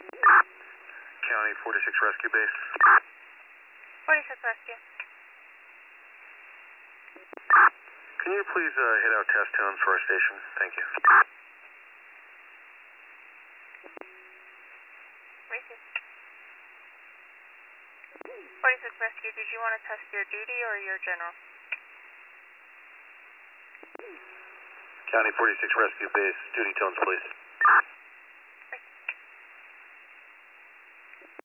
County 46 Rescue Base. 46 Rescue. Can you please hit out test tones for our station? Thank you. Receive. 46 Rescue, did you want to test your duty or your general? County 46 Rescue Base, duty tones, please.